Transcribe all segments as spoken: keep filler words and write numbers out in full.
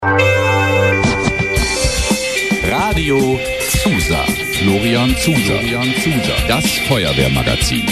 Radio Zusa. Florian Zusa. Florian Zusa. Das Feuerwehrmagazin.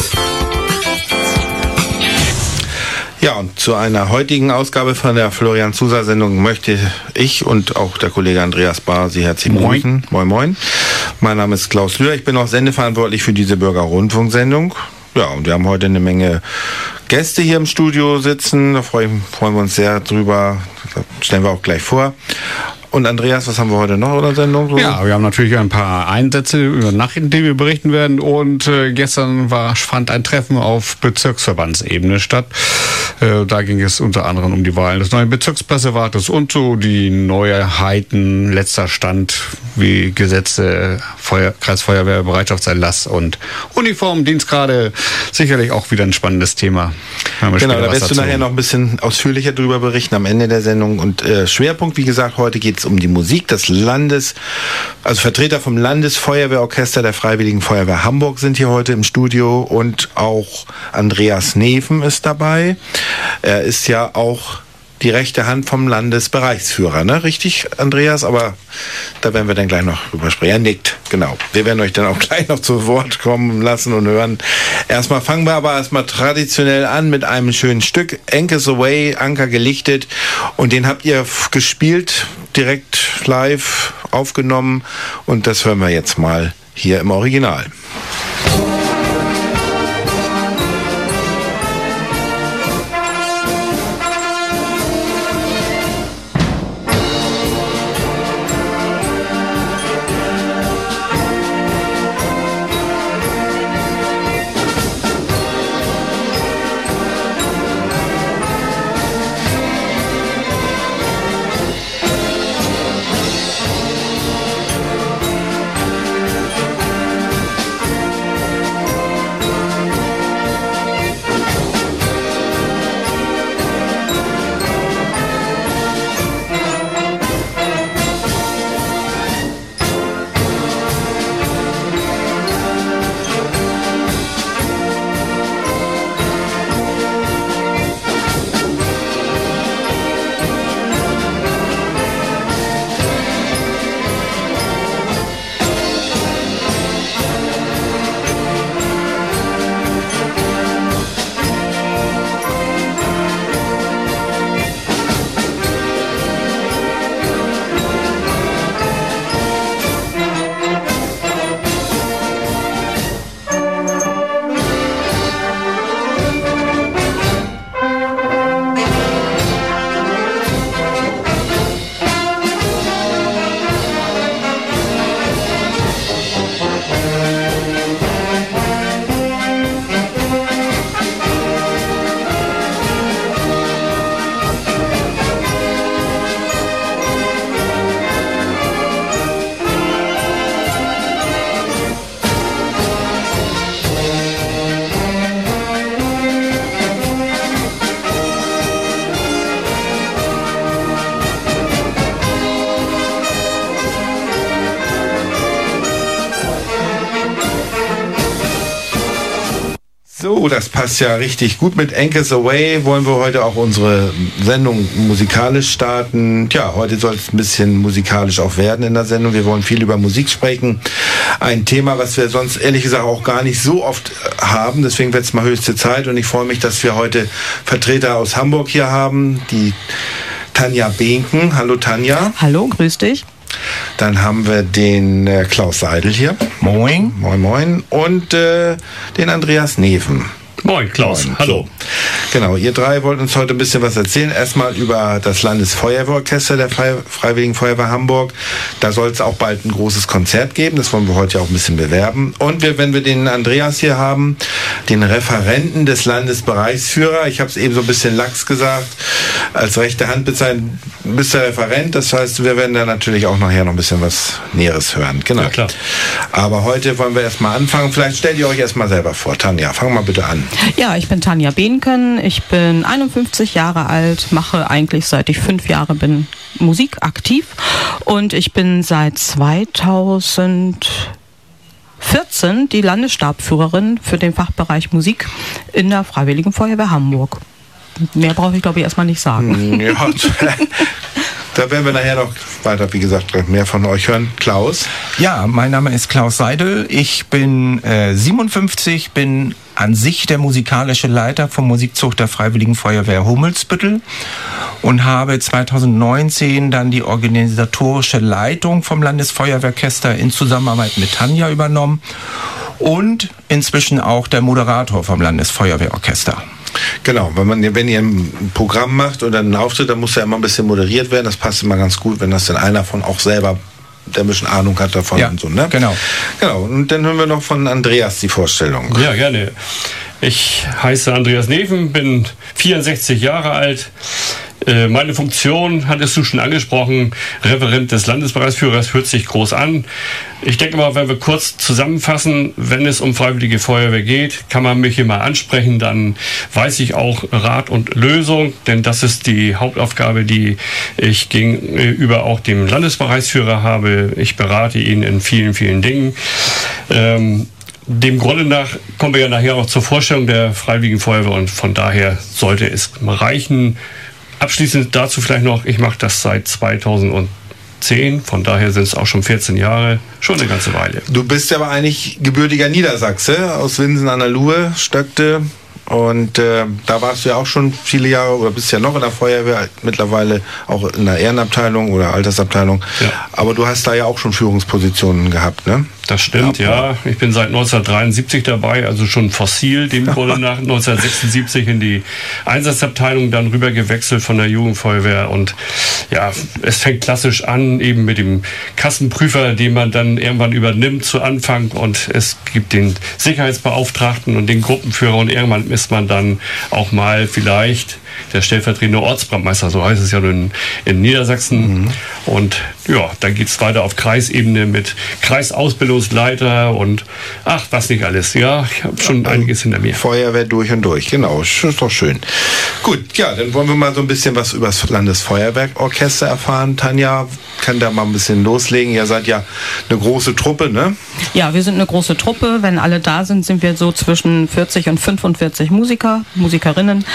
Ja, und zu einer heutigen Ausgabe von der Florian Zusa Sendung möchte ich und auch der Kollege Andreas Bahr Sie herzlich begrüßen. Moin, moin. Mein Name ist Klaus Lühr, ich bin auch sendeverantwortlich für diese Bürgerrundfunksendung. Ja, und wir haben heute eine Menge Gäste hier im Studio sitzen, da freuen, freuen wir uns sehr drüber, das stellen wir auch gleich vor. Und Andreas, was haben wir heute noch in der Sendung? So? Ja, wir haben natürlich ein paar Einsätze über Nachrichten, die wir berichten werden. Und äh, gestern war, fand ein Treffen auf Bezirksverbandsebene statt. Äh, da ging es unter anderem um die Wahlen des neuen Bezirkspressewartes und so die Neuheiten, letzter Stand, wie Gesetze, Feuer, Kreisfeuerwehr, Bereitschaftserlass und Uniformdienstgrade. Sicherlich auch wieder ein spannendes Thema. Genau, da wirst du nachher noch ein bisschen ausführlicher drüber berichten am Ende der Sendung. Und äh, Schwerpunkt, wie gesagt, heute geht es um die Musik des Landes, also Vertreter vom Landesfeuerwehrorchester der Freiwilligen Feuerwehr Hamburg sind hier heute im Studio und auch Andreas Neven ist dabei. Er ist ja auch die rechte Hand vom Landesbereichsführer, ne? Richtig, Andreas? Aber da werden wir dann gleich noch drüber sprechen. Er nickt, genau. Wir werden euch dann auch gleich noch zu Wort kommen lassen und hören. Erstmal fangen wir aber erstmal traditionell an mit einem schönen Stück. Anchors Away, Anker gelichtet. Und den habt ihr gespielt, direkt live aufgenommen. Und das hören wir jetzt mal hier im Original. So, das passt ja richtig gut. Mit Anchors Away wollen wir heute auch unsere Sendung musikalisch starten. Tja, heute soll es ein bisschen musikalisch auch werden in der Sendung. Wir wollen viel über Musik sprechen. Ein Thema, was wir sonst ehrlich gesagt auch gar nicht so oft haben. Deswegen wird es mal höchste Zeit. Und ich freue mich, dass wir heute Vertreter aus Hamburg hier haben. Die Tanja Behnken. Hallo Tanja. Hallo, grüß dich. Dann haben wir den äh, Klaus Seidel hier. Moin. Moin, moin. Und äh, den Andreas Neven. Moin, Klaus. Moin. Hallo. So. Genau, ihr drei wollten uns heute ein bisschen was erzählen. Erstmal über das Landesfeuerwehrorchester der Fre- Freiwilligen Feuerwehr Hamburg. Da soll es auch bald ein großes Konzert geben. Das wollen wir heute auch ein bisschen bewerben. Und wir, wenn wir den Andreas hier haben, den Referenten des Landesbereichsführer, ich habe es eben so ein bisschen lax gesagt, als rechte Hand bezeichnet, bist der Referent. Das heißt, wir werden da natürlich auch nachher noch ein bisschen was Näheres hören. Genau. Ja, klar. Aber heute wollen wir erstmal anfangen. Vielleicht stellt ihr euch erstmal selber vor. Tanja, fang mal bitte an. Ja, ich bin Tanja Behnken, ich bin einundfünfzig Jahre alt, mache eigentlich seit ich fünf Jahre bin Musik aktiv und ich bin seit zweitausendvierzehn die Landesstabsführerin für den Fachbereich Musik in der Freiwilligen Feuerwehr Hamburg. Mehr brauche ich, glaube ich, erstmal nicht sagen. Ja, Da werden wir nachher noch weiter, wie gesagt, mehr von euch hören. Klaus? Ja, mein Name ist Klaus Seidel. Ich bin äh, siebenundfünfzig, bin an sich der musikalische Leiter vom Musikzug der Freiwilligen Feuerwehr Hummelsbüttel und habe zweitausendneunzehn dann die organisatorische Leitung vom Landesfeuerwehrorchester in Zusammenarbeit mit Tanja übernommen und inzwischen auch der Moderator vom Landesfeuerwehrorchester. Genau, wenn man, wenn ihr ein Programm macht oder einen Auftritt, dann muss ja immer ein bisschen moderiert werden. Das passt immer ganz gut, wenn das dann einer von auch selber, der ein bisschen Ahnung hat davon ja, und so, ne? Genau. Genau. Und dann hören wir noch von Andreas die Vorstellung. Ja, gerne. Ich heiße Andreas Neven, bin vierundsechzig Jahre alt. Meine Funktion, hattest du schon angesprochen, Referent des Landesbereichsführers, hört sich groß an. Ich denke mal, wenn wir kurz zusammenfassen, wenn es um Freiwillige Feuerwehr geht, kann man mich hier mal ansprechen, dann weiß ich auch Rat und Lösung, denn das ist die Hauptaufgabe, die ich gegenüber auch dem Landesbereichsführer habe. Ich berate ihn in vielen, vielen Dingen. Ähm, Dem Grunde nach kommen wir ja nachher auch zur Vorstellung der Freiwilligen Feuerwehr und von daher sollte es reichen. Abschließend dazu vielleicht noch, ich mache das seit zweitausendzehn, von daher sind es auch schon vierzehn Jahre, schon eine ganze Weile. Du bist aber eigentlich gebürtiger Niedersachse, aus Winsen an der Luhe, Stöckte. Und äh, da warst du ja auch schon viele Jahre oder bist ja noch in der Feuerwehr, mittlerweile auch in der Ehrenabteilung oder Altersabteilung. Ja. Aber du hast da ja auch schon Führungspositionen gehabt, ne? Das stimmt, ja. ja. Ich bin seit neunzehnhundertdreiundsiebzig dabei, also schon fossil. Dem wurde nach neunzehnhundertsechsundsiebzig in die Einsatzabteilung dann rüber gewechselt von der Jugendfeuerwehr. Und ja, es fängt klassisch an, eben mit dem Kassenprüfer, den man dann irgendwann übernimmt zu Anfang. Und es gibt den Sicherheitsbeauftragten und den Gruppenführer. Und irgendwann ist man dann auch mal vielleicht der stellvertretende Ortsbrandmeister, so heißt es ja in, in Niedersachsen. Mhm. Und ja, dann geht es weiter auf Kreisebene mit Kreisausbildungsleiter und ach, was nicht alles. Ja, ich habe schon ja, einiges hinter mir. Feuerwehr durch und durch, genau. Ist doch schön. Gut, ja, dann wollen wir mal so ein bisschen was über das Landesfeuerwehrorchester erfahren. Tanja, kann da mal ein bisschen loslegen. Ihr seid ja eine große Truppe, ne? Ja, wir sind eine große Truppe. Wenn alle da sind, sind wir so zwischen vierzig und fünfundvierzig Musiker, Musikerinnen.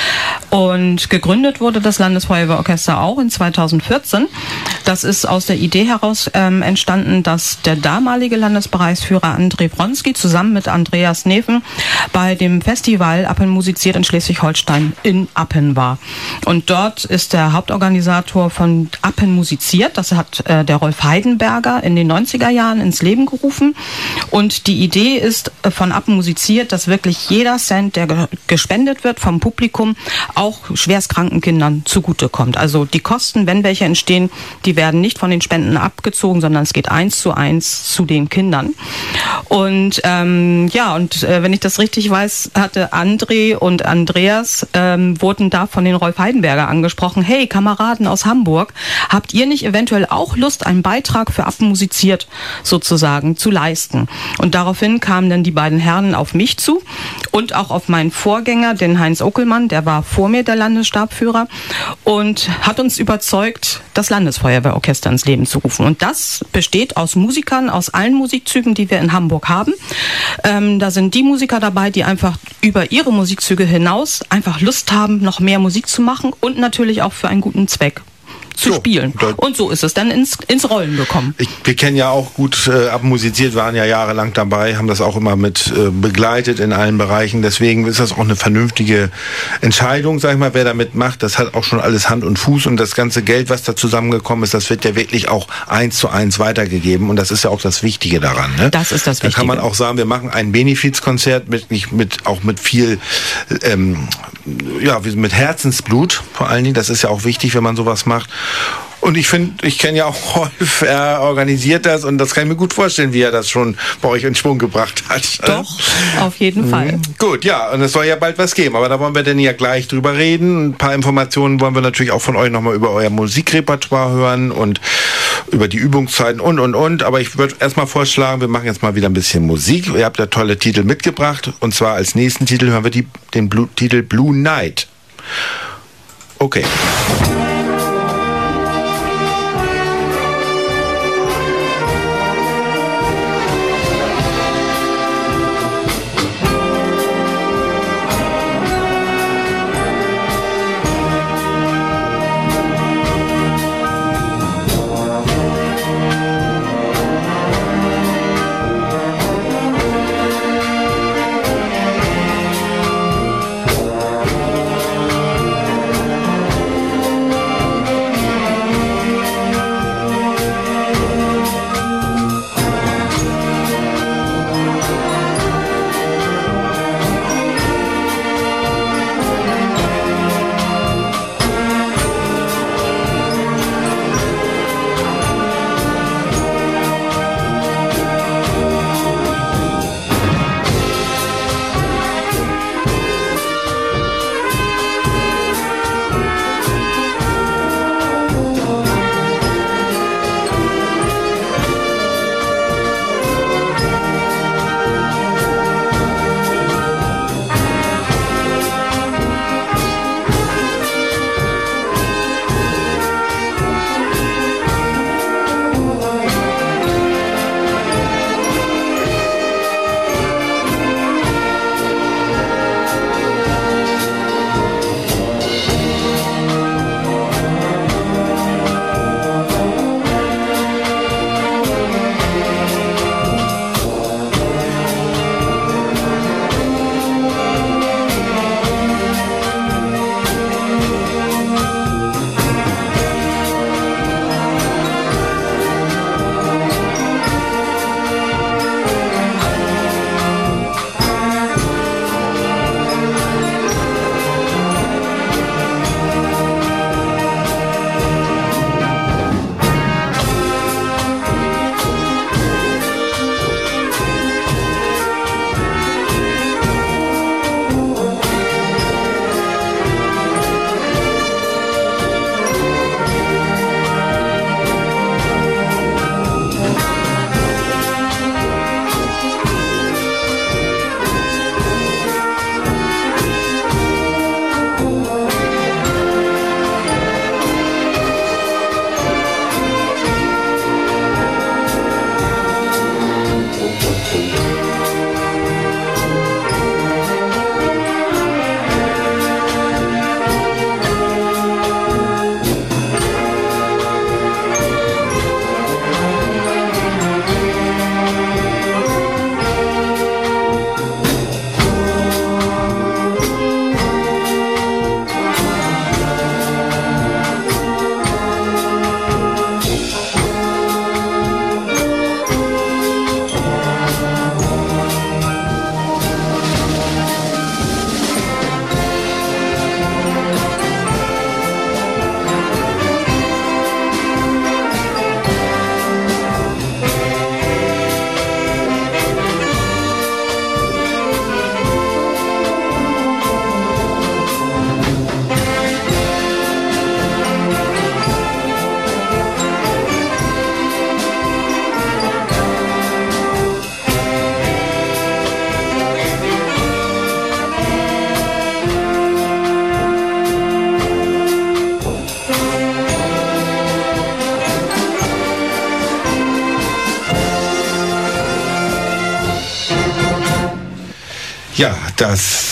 Und gegründet wurde das Landesfeuerwehrorchester auch in zweitausendvierzehn. Das ist aus der Idee heraus ähm, entstanden, dass der damalige Landesbereichsführer André Wronski zusammen mit Andreas Neven bei dem Festival Appen musiziert in Schleswig-Holstein in Appen war. Und dort ist der Hauptorganisator von Appen musiziert. Das hat äh, der Rolf Heidenberger in den neunziger Jahren ins Leben gerufen. Und die Idee ist äh, von Appen musiziert, dass wirklich jeder Cent, der ge- gespendet wird vom Publikum, auch schwerstkranken Kindern zugutekommt. Also die Kosten, wenn welche entstehen, die werden nicht von den Spenden abgezogen, sondern es geht eins zu eins zu den Kindern. Und ähm, ja, und äh, wenn ich das richtig weiß, hatte André und Andreas ähm, wurden da von den Rolf Heidenberger angesprochen. Hey, Kameraden aus Hamburg, habt ihr nicht eventuell auch Lust, einen Beitrag für Appen musiziert sozusagen zu leisten? Und daraufhin kamen dann die beiden Herren auf mich zu und auch auf meinen Vorgänger, den Heinz Ockelmann, der war vor mir der Landesstabführer und hat uns überzeugt, das Landesfeuerwehrorchester ins Leben zu rufen. Und das besteht aus Musikern aus allen Musikzügen, die wir in Hamburg haben. Ähm, da sind die Musiker dabei, die einfach über ihre Musikzüge hinaus einfach Lust haben, noch mehr Musik zu machen und natürlich auch für einen guten Zweck zu so, spielen. Und so ist es dann ins, ins Rollen gekommen. Ich, wir kennen ja auch gut äh, abmusiziert, waren ja jahrelang dabei, haben das auch immer mit äh, begleitet in allen Bereichen. Deswegen ist das auch eine vernünftige Entscheidung, sag ich mal, wer damit macht. Das hat auch schon alles Hand und Fuß und das ganze Geld, was da zusammengekommen ist, das wird ja wirklich auch eins zu eins weitergegeben und das ist ja auch das Wichtige daran. Ne? Das ist das Wichtige. Da kann man auch sagen, wir machen ein Benefizkonzert mit, nicht mit, auch mit viel, ähm, ja, mit Herzensblut vor allen Dingen. Das ist ja auch wichtig, wenn man sowas macht. Und ich finde, ich kenne ja auch Rolf, er organisiert das und das kann ich mir gut vorstellen, wie er das schon bei euch in Schwung gebracht hat. Doch, auf jeden mhm. Fall. Gut, ja, und es soll ja bald was geben, aber da wollen wir dann ja gleich drüber reden. Ein paar Informationen wollen wir natürlich auch von euch nochmal über euer Musikrepertoire hören und über die Übungszeiten und, und, und. Aber ich würde erstmal vorschlagen, wir machen jetzt mal wieder ein bisschen Musik. Ihr habt ja tolle Titel mitgebracht und zwar als nächsten Titel hören wir die, den Blue, Titel Blue Night. Okay. Ja, das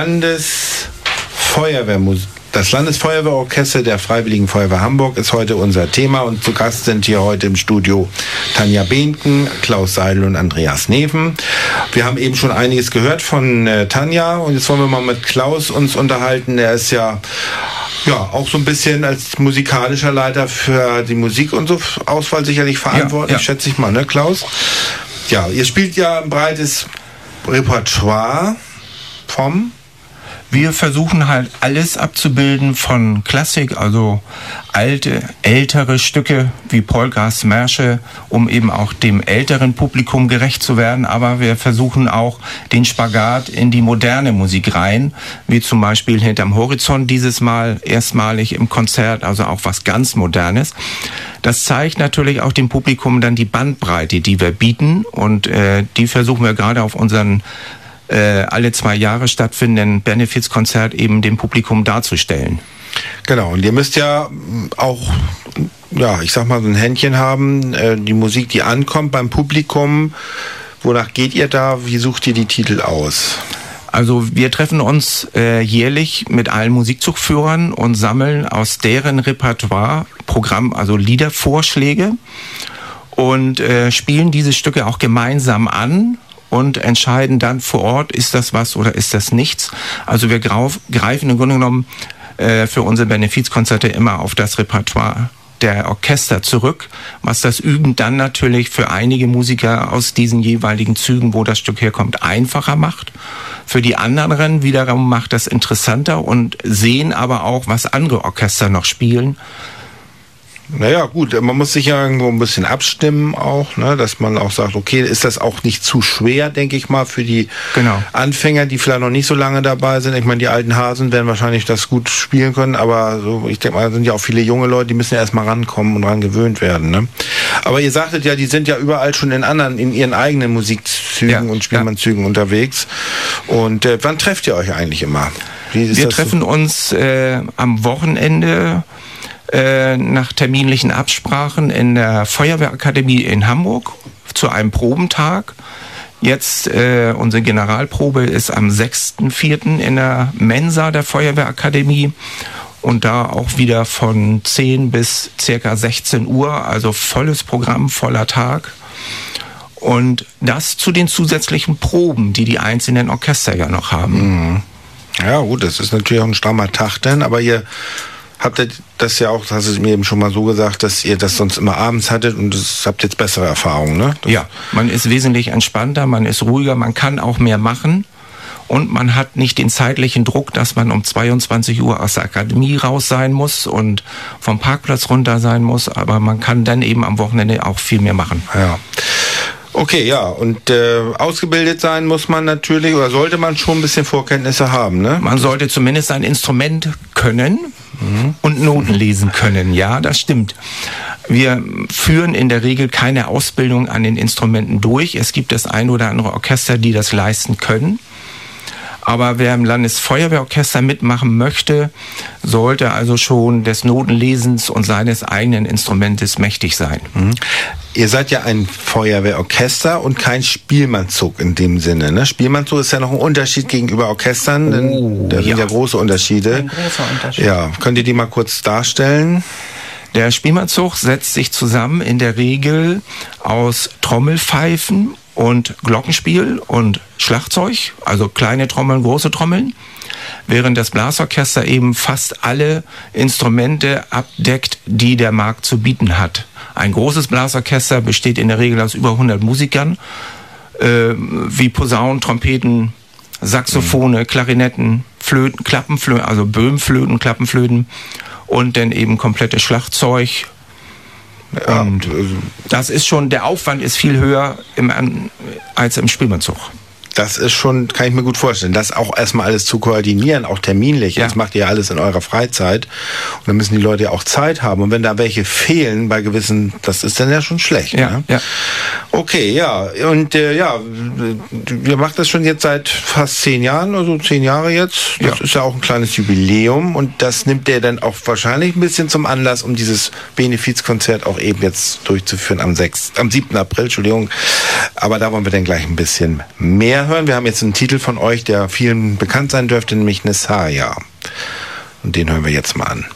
Landesfeuerwehrmusik. Das Landesfeuerwehrorchester der Freiwilligen Feuerwehr Hamburg ist heute unser Thema und zu Gast sind hier heute im Studio Tanja Behnken, Klaus Seidel und Andreas Neven. Wir haben eben schon einiges gehört von äh, Tanja und jetzt wollen wir mal mit Klaus uns unterhalten. Er ist ja ja auch so ein bisschen als musikalischer Leiter für die Musik und so Auswahl sicherlich verantwortlich, ja, ja. schätze ich mal, ne Klaus? Ja, ihr spielt ja ein breites Repertoire vom... Wir versuchen halt alles abzubilden von Klassik, also alte, ältere Stücke wie Polkas, Märsche, um eben auch dem älteren Publikum gerecht zu werden. Aber wir versuchen auch den Spagat in die moderne Musik rein, wie zum Beispiel Hinterm Horizont dieses Mal erstmalig im Konzert, also auch was ganz Modernes. Das zeigt natürlich auch dem Publikum dann die Bandbreite, die wir bieten und äh, die versuchen wir gerade auf unseren Äh, alle zwei Jahre stattfindenden Benefizkonzert eben dem Publikum darzustellen. Genau, und ihr müsst ja auch, ja, ich sag mal, so ein Händchen haben, äh, die Musik, die ankommt beim Publikum. Wonach geht ihr da? Wie sucht ihr die Titel aus? Also wir treffen uns äh, jährlich mit allen Musikzugführern und sammeln aus deren Repertoire Programm, also Liedervorschläge und äh, spielen diese Stücke auch gemeinsam an und entscheiden dann vor Ort, ist das was oder ist das nichts. Also wir grauf, greifen im Grunde genommen äh, für unsere Benefizkonzerte immer auf das Repertoire der Orchester zurück, was das Üben dann natürlich für einige Musiker aus diesen jeweiligen Zügen, wo das Stück herkommt, einfacher macht. Für die anderen wiederum macht das interessanter und sehen aber auch, was andere Orchester noch spielen. Naja, gut, man muss sich ja irgendwo ein bisschen abstimmen auch, ne, dass man auch sagt, okay, ist das auch nicht zu schwer, denke ich mal, für die genau. Anfänger, die vielleicht noch nicht so lange dabei sind. Ich meine, die alten Hasen werden wahrscheinlich das gut spielen können, aber so, ich denke mal, da sind ja auch viele junge Leute, die müssen ja erstmal rankommen und ran gewöhnt werden, ne? Aber ihr sagtet ja, die sind ja überall schon in anderen, in ihren eigenen Musikzügen ja, und Spielmannzügen ja. unterwegs. Und äh, wann trefft ihr euch eigentlich immer? Wie ist Wir das treffen so? uns äh, am Wochenende nach terminlichen Absprachen in der Feuerwehrakademie in Hamburg zu einem Probentag. Jetzt äh, unsere Generalprobe ist am sechsten vierten in der Mensa der Feuerwehrakademie und da auch wieder von zehn bis circa sechzehn Uhr, also volles Programm, voller Tag. Und das zu den zusätzlichen Proben, die die einzelnen Orchester ja noch haben. Mhm. Ja gut, das ist natürlich auch ein strammer Tag denn, aber ihr habt ihr das ja auch, das hast du mir eben schon mal so gesagt, dass ihr das sonst immer abends hattet und das habt jetzt bessere Erfahrungen, ne? Das ja, man ist wesentlich entspannter, man ist ruhiger, man kann auch mehr machen und man hat nicht den zeitlichen Druck, dass man um zweiundzwanzig Uhr aus der Akademie raus sein muss und vom Parkplatz runter sein muss, aber man kann dann eben am Wochenende auch viel mehr machen. Ja. Okay, ja, und äh, ausgebildet sein muss man natürlich, oder sollte man schon ein bisschen Vorkenntnisse haben, ne? Man sollte zumindest ein Instrument können mhm. und Noten lesen können, ja, das stimmt. Wir führen in der Regel keine Ausbildung an den Instrumenten durch. Es gibt das ein oder andere Orchester, die das leisten können. Aber wer im Landesfeuerwehrorchester mitmachen möchte, sollte also schon des Notenlesens und seines eigenen Instrumentes mächtig sein. Mhm. Ihr seid ja ein Feuerwehrorchester und kein Spielmannzug in dem Sinne, ne? Spielmannzug ist ja noch ein Unterschied gegenüber Orchestern, denn oh, da sind ja. ja große Unterschiede. Ein großer Unterschied. Ja, könnt ihr die mal kurz darstellen? Der Spielmannzug setzt sich zusammen in der Regel aus Trommelpfeifen und Glockenspiel und Schlagzeug, also kleine Trommeln, große Trommeln, während das Blasorchester eben fast alle Instrumente abdeckt, die der Markt zu bieten hat. Ein großes Blasorchester besteht in der Regel aus über hundert Musikern, äh, wie Posaunen, Trompeten, Saxophone, Klarinetten, Flöten, Klappenflöten, also Böhmflöten, Klappenflöten und dann eben komplettes Schlagzeug. Ja, und das ist schon, der Aufwand ist viel höher im, als im Spielmannzug. Das ist schon, kann ich mir gut vorstellen, das auch erstmal alles zu koordinieren, auch terminlich. Ja. Das macht ihr alles in eurer Freizeit. Und dann müssen die Leute ja auch Zeit haben. Und wenn da welche fehlen bei gewissen, das ist dann ja schon schlecht. Ja, ne? ja. Okay, ja. Und äh, ja, wir machen das schon jetzt seit fast zehn Jahren, also zehn Jahre jetzt. Das ja. ist ja auch ein kleines Jubiläum. Und das nimmt der dann auch wahrscheinlich ein bisschen zum Anlass, um dieses Benefizkonzert auch eben jetzt durchzuführen am sechsten, am siebten April, Entschuldigung. Aber da wollen wir dann gleich ein bisschen mehr hören. Wir haben jetzt einen Titel von euch, der vielen bekannt sein dürfte, nämlich Nesaya. Und den hören wir jetzt mal an.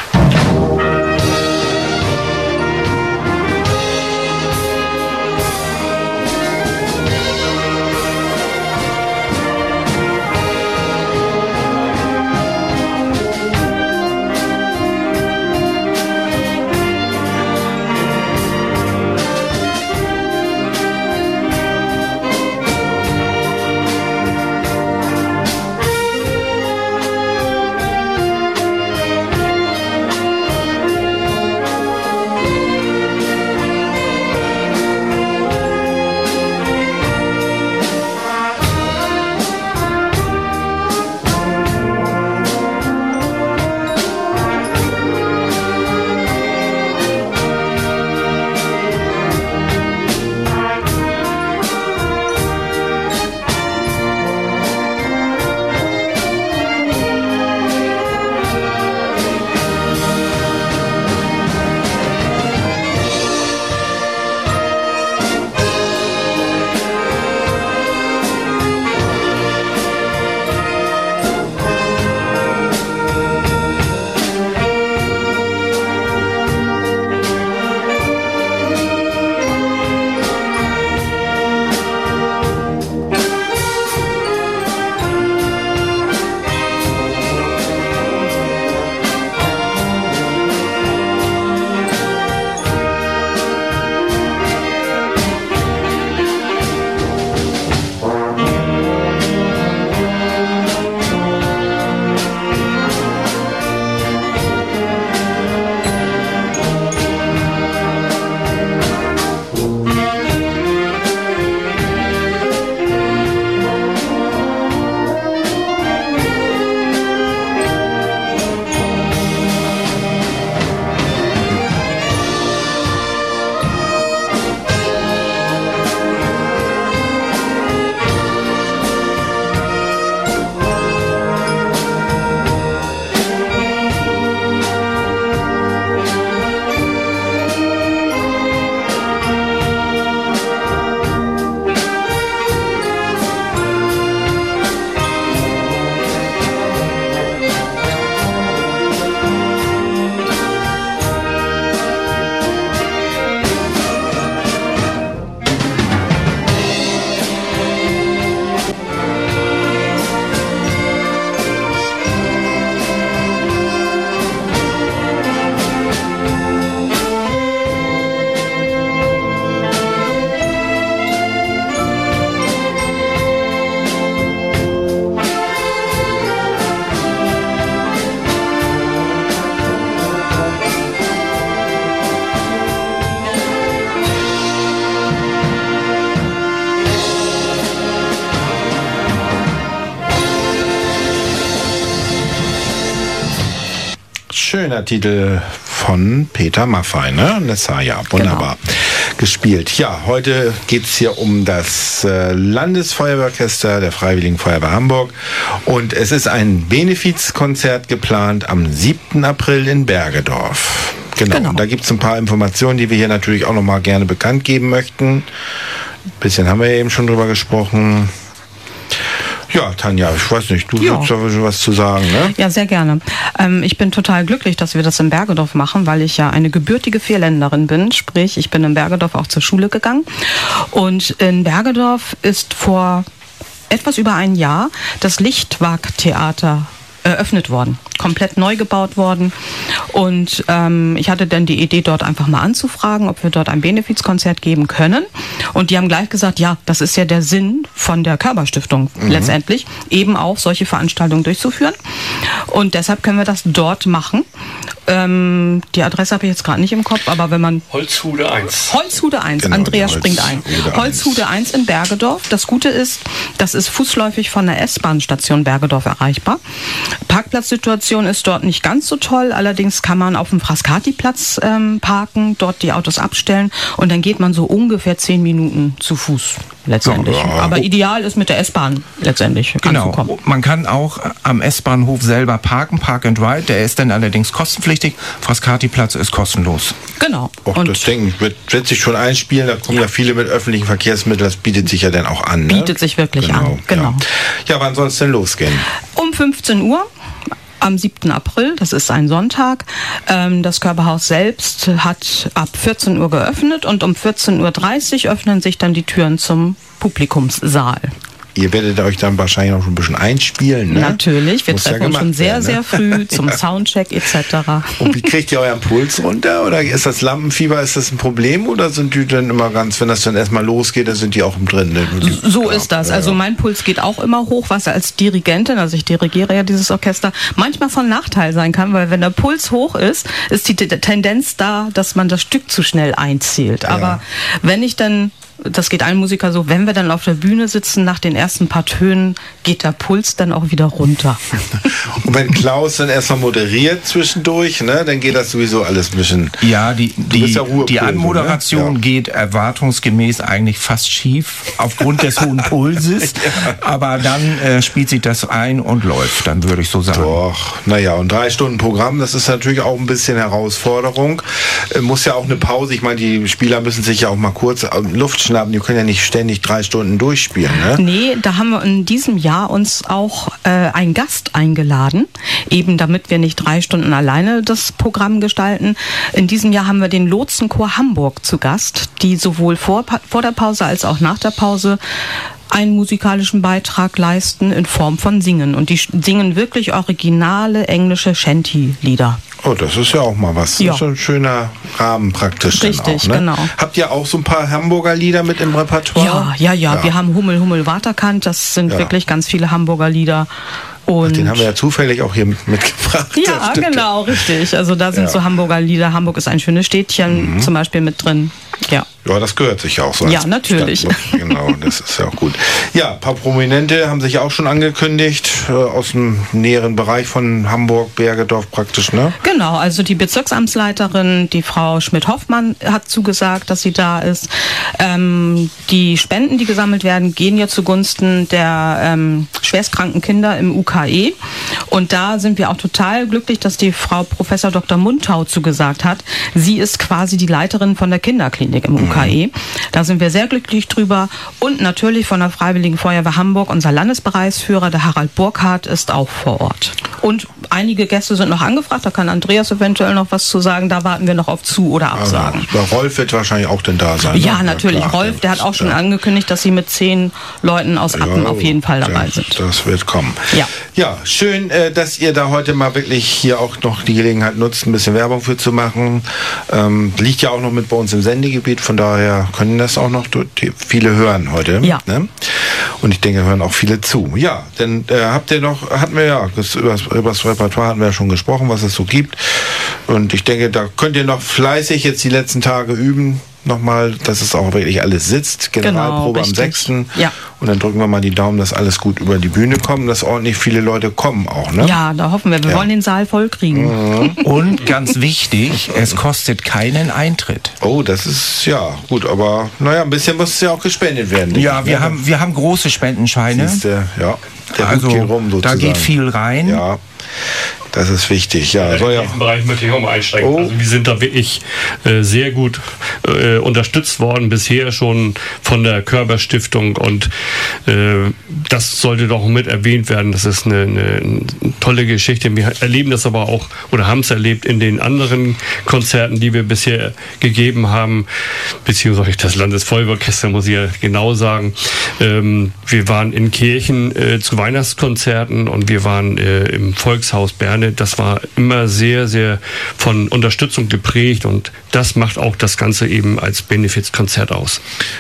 Schöner Titel von Peter Maffay, ne? Nesaya, wunderbar genau. gespielt. Ja, heute geht es hier um das äh, Landesfeuerwehrorchester der Freiwilligen Feuerwehr Hamburg und es ist ein Benefizkonzert geplant am siebten April in Bergedorf. Genau, genau. Und da gibt es ein paar Informationen, die wir hier natürlich auch noch mal gerne bekannt geben möchten. Ein bisschen haben wir eben schon drüber gesprochen. Ja, Tanja, ich weiß nicht, du ja. hast da was zu sagen, ne? Ja, sehr gerne. Ähm, ich bin total glücklich, dass wir das in Bergedorf machen, weil ich ja eine gebürtige Vierländerin bin. Sprich, ich bin in Bergedorf auch zur Schule gegangen. Und in Bergedorf ist vor etwas über ein Jahr das Lichtwag-Theater eröffnet worden, komplett neu gebaut worden und ähm, ich hatte dann die Idee, dort einfach mal anzufragen, ob wir dort ein Benefizkonzert geben können und die haben gleich gesagt, ja, das ist ja der Sinn von der Körperstiftung mhm. letztendlich, eben auch solche Veranstaltungen durchzuführen und deshalb können wir das dort machen. Ähm, die Adresse habe ich jetzt gerade nicht im Kopf, aber wenn man... Holzhude eins. Holzhude eins, genau, Andreas springt ein. Holzhude eins in Bergedorf. Das Gute ist, das ist fußläufig von der S-Bahn-Station Bergedorf erreichbar. Parkplatzsituation ist dort nicht ganz so toll, allerdings kann man auf dem Frascati-Platz ähm, parken, dort die Autos abstellen und dann geht man so ungefähr zehn Minuten zu Fuß. letztendlich. Ja, ja. Aber ideal ist mit der S-Bahn letztendlich Genau. anzukommen. Man kann auch am S-Bahnhof selber parken, Park and Ride. Der ist dann allerdings kostenpflichtig. Frascati-Platz ist kostenlos. Genau. Och, Und das denke ich, wird, wird sich schon einspielen. Da kommen ja viele mit öffentlichen Verkehrsmitteln. Das bietet sich ja dann auch an. Ne? bietet sich wirklich genau, an. Genau. Ja. ja, wann soll es denn losgehen? Um fünfzehn Uhr. Am siebten April, das ist ein Sonntag. Ähm, das Körperhaus selbst hat ab vierzehn Uhr geöffnet und um vierzehn Uhr dreißig öffnen sich dann die Türen zum Publikumssaal. Ihr werdet euch dann wahrscheinlich auch schon ein bisschen einspielen, ne? Natürlich, wir Muss treffen ja uns schon sehr, werden, ne? sehr früh zum Soundcheck et cetera. Und wie kriegt ihr euren Puls runter? Oder ist das Lampenfieber, ist das ein Problem? Oder sind die dann immer ganz, wenn das dann erstmal losgeht, dann sind die auch drin? Ne? So ist das. Also mein Puls geht auch immer hoch, was als Dirigentin, also ich dirigiere ja dieses Orchester, manchmal von Nachteil sein kann, weil wenn der Puls hoch ist, ist die Tendenz da, dass man das Stück zu schnell einzählt. Aber Ja. wenn ich dann, das geht allen Musiker so, wenn wir dann auf der Bühne sitzen, nach den ersten paar Tönen, geht der Puls dann auch wieder runter. Und wenn Klaus dann erstmal moderiert zwischendurch, ne, dann geht das sowieso alles ein bisschen. Ja, die, die, bist ja Ruhepol, die Anmoderation ne? Ja. geht erwartungsgemäß eigentlich fast schief aufgrund des hohen Pulses. Aber dann äh, spielt sich das ein und läuft, dann würde ich so sagen. Doch, naja, und drei Stunden Programm, das ist natürlich auch ein bisschen Herausforderung. Äh, muss ja auch eine Pause, ich meine, die Spieler müssen sich ja auch mal kurz äh, Luft schnappen, die können ja nicht ständig drei Stunden durchspielen, ne? Nee, da haben wir in diesem Jahr uns auch äh, einen Gast eingeladen, eben damit wir nicht drei Stunden alleine das Programm gestalten. In diesem Jahr haben wir den Lotsenchor Hamburg zu Gast, die sowohl vor, vor der Pause als auch nach der Pause einen musikalischen Beitrag leisten in Form von Singen. Und die singen wirklich originale englische Shanty-Lieder. Oh, das ist ja auch mal was. Ja. Das ist ein schöner Rahmen praktisch. Richtig, dann auch, ne? genau. Habt ihr auch so ein paar Hamburger Lieder mit im Repertoire? Ja, ja, ja, ja. Wir haben Hummel, Hummel, Waterkant. Das sind Ja. wirklich ganz viele Hamburger Lieder. Und Den haben wir ja zufällig auch hier mitgebracht. ja, Das stimmt. genau, richtig. Also da sind Ja. so Hamburger Lieder. Hamburg ist ein schönes Städtchen zum Beispiel mit drin. Ja. Ja, das gehört sich ja auch so. Ja, als natürlich. Stadt. Genau, das ist ja auch gut. Ja, ein paar Prominente haben sich auch schon angekündigt, äh, aus dem näheren Bereich von Hamburg, Bergedorf praktisch, ne? Genau, also die Bezirksamtsleiterin, die Frau Schmidt-Hoffmann, hat zugesagt, dass sie da ist. Ähm, die Spenden, die gesammelt werden, gehen ja zugunsten der ähm, schwerstkranken Kinder im U K E. Und da sind wir auch total glücklich, dass die Frau Professor Doktor Muntau zugesagt hat. Sie ist quasi die Leiterin von der Kinderklinik im U K E. Da sind wir sehr glücklich drüber. Und natürlich von der Freiwilligen Feuerwehr Hamburg, unser Landesbereichsführer, der Harald Burkhardt, ist auch vor Ort. Und einige Gäste sind noch angefragt, da kann Andreas eventuell noch was zu sagen. Da warten wir noch auf Zu- oder Absagen. Also, Rolf wird wahrscheinlich auch denn da sein. Ja, ne? natürlich. klar. Rolf, der hat auch schon Ja. angekündigt, dass sie mit zehn Leuten aus Appen Ja, auf jeden Fall dabei das, sind. Das wird kommen. Ja. Ja, schön, äh, dass ihr da heute mal wirklich hier auch noch die Gelegenheit nutzt, ein bisschen Werbung für zu machen. Ähm, liegt ja auch noch mit bei uns im Sendegebiet, von daher können das auch noch die, viele hören heute. Ja. Ne? Und ich denke, hören auch viele zu. Ja, dann äh, habt ihr noch, hatten wir ja, das, über, über das Repertoire hatten wir ja schon gesprochen, was es so gibt. Und ich denke, da könnt ihr noch fleißig jetzt die letzten Tage üben. Nochmal, dass es auch wirklich alles sitzt. Generalprobe Genau, am richtig. sechsten Ja. Und dann drücken wir mal die Daumen, dass alles gut über die Bühne kommt, dass ordentlich viele Leute kommen auch, ne? Ja, da hoffen wir. Wir Ja. wollen den Saal voll kriegen. Und ganz wichtig, es kostet keinen Eintritt. Oh, das ist, ja, gut, aber naja, ein bisschen muss ja auch gespendet werden. Ja, wir ne? haben, wir haben große Spendenscheine. Siehste, ja, der Also Hut geht rum da sozusagen. geht viel rein. Ja, das ist wichtig, ja. Soll ja In diesem Bereich möchte ich auch mal einsteigen. Oh. Also wir sind da wirklich äh, sehr gut äh, unterstützt worden, bisher schon von der Körperstiftung, und äh, das sollte doch mit erwähnt werden. Das ist eine, eine, eine tolle Geschichte. Wir erleben das aber auch oder haben es erlebt in den anderen Konzerten, die wir bisher gegeben haben, beziehungsweise das Landesfeuerwehrorchester, muss ich ja genau sagen. Ähm, wir waren in Kirchen äh, zu Weihnachtskonzerten und wir waren äh, im Volkshaus Berne. Das war immer sehr, sehr von Unterstützung geprägt, und das macht auch das Ganze eben als Benefizkonzert aus.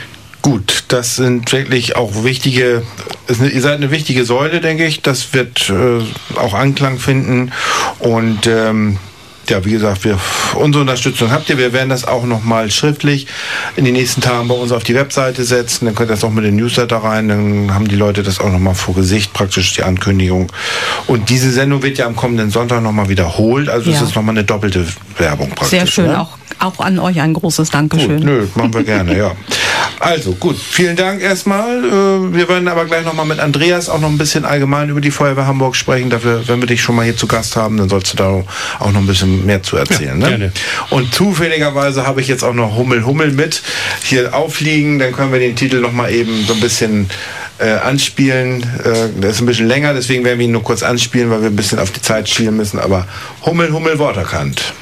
gut. Das sind wirklich auch wichtige, ist eine, ihr seid eine wichtige Säule, denke ich. Das wird äh, auch Anklang finden. Und ähm, ja, wie gesagt, wir, unsere Unterstützung habt ihr. Wir werden das auch nochmal schriftlich in den nächsten Tagen bei uns auf die Webseite setzen. Dann könnt ihr das auch mit den Newsletter rein. Dann haben die Leute das auch nochmal vor Gesicht, praktisch die Ankündigung. Und diese Sendung wird ja am kommenden Sonntag nochmal wiederholt. Also Ja. es ist nochmal eine doppelte Werbung praktisch. Sehr schön, ne? auch, auch an euch ein großes Dankeschön. Gut, nö, machen wir gerne, ja. Also gut, vielen Dank erstmal. Wir werden aber gleich nochmal mit Andreas auch noch ein bisschen allgemein über die Feuerwehr Hamburg sprechen. Dafür, wenn wir dich schon mal hier zu Gast haben, dann sollst du da auch noch ein bisschen mehr zu erzählen. Ja, ne? Gerne. Und zufälligerweise habe ich jetzt auch noch Hummel Hummel mit hier aufliegen. Dann können wir den Titel nochmal eben so ein bisschen äh, anspielen. Äh, das ist ein bisschen länger, deswegen werden wir ihn nur kurz anspielen, weil wir ein bisschen auf die Zeit schielen müssen. Aber Hummel Hummel Worterkant.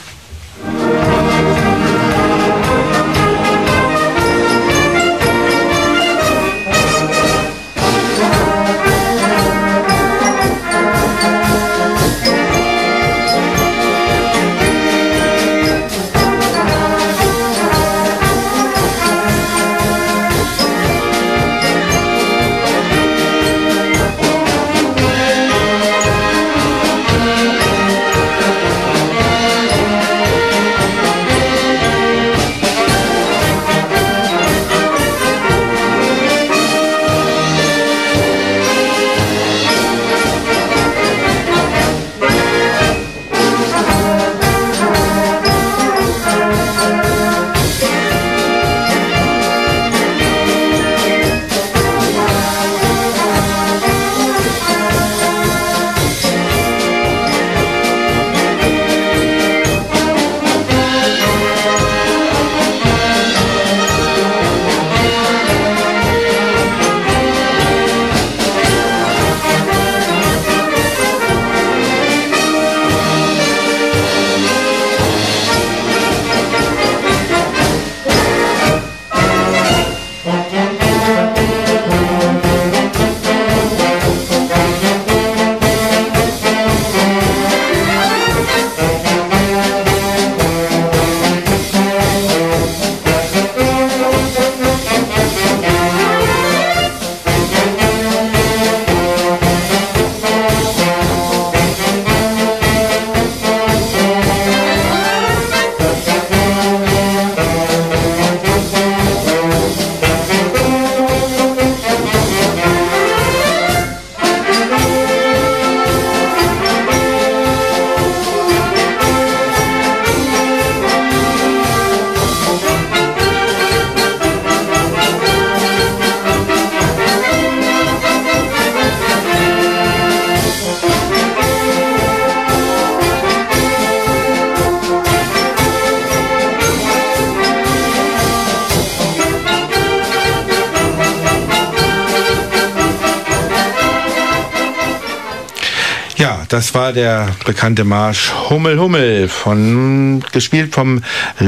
Das war der bekannte Marsch Hummel Hummel, von, gespielt vom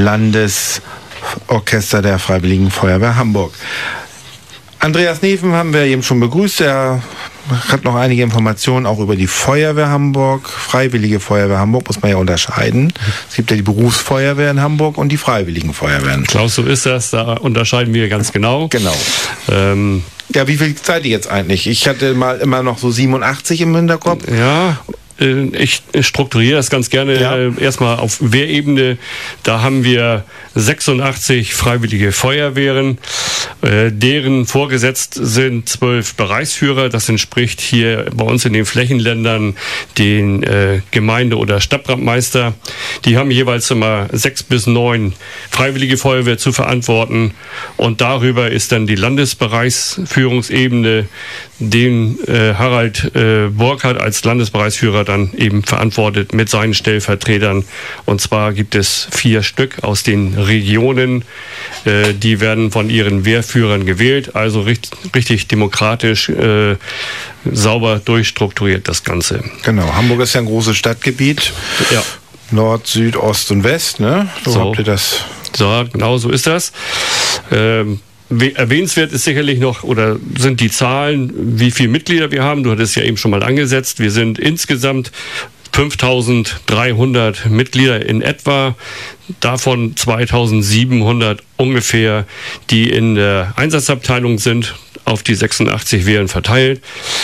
Landesorchester der Freiwilligen Feuerwehr Hamburg. Andreas Neven haben wir eben schon begrüßt. Er hat noch einige Informationen auch über die Feuerwehr Hamburg. Freiwillige Feuerwehr Hamburg muss man ja unterscheiden. Es gibt ja die Berufsfeuerwehr in Hamburg und die Freiwilligen Feuerwehren. Klaus, so ist das. Da unterscheiden wir ganz genau. Genau. Ähm, ja, wie viel seid ihr jetzt eigentlich? Ich hatte mal immer noch so siebenundachtzig im Hinterkopf. Ja. Ich strukturiere das ganz gerne ja. erstmal auf Wehrebene. Da haben wir sechsundachtzig freiwillige Feuerwehren, deren vorgesetzt sind zwölf Bereichsführer. Das entspricht hier bei uns in den Flächenländern den Gemeinde- oder Stadtbrandmeister. Die haben jeweils immer sechs bis neun freiwillige Feuerwehr zu verantworten. Und darüber ist dann die Landesbereichsführungsebene, den äh, Harald äh, Burkhardt als Landesbereichsführer dann eben verantwortet mit seinen Stellvertretern. Und zwar gibt es vier Stück aus den Regionen. Äh, die werden von ihren Wehrführern gewählt, also richtig, richtig demokratisch, äh, sauber durchstrukturiert das Ganze. Genau, Hamburg ist ja ein großes Stadtgebiet. Ja. Nord, Süd, Ost und West, ne? So, so habt ihr das. So, genau so ist das. Ähm, Erwähnenswert ist sicherlich noch, oder sind die Zahlen, wie viele Mitglieder wir haben. Du hattest ja eben schon mal angesetzt. Wir sind insgesamt fünftausenddreihundert Mitglieder in etwa, davon zweitausendsiebenhundert ungefähr, die in der Einsatzabteilung sind, auf die sechsundachtzig Wehren verteilt.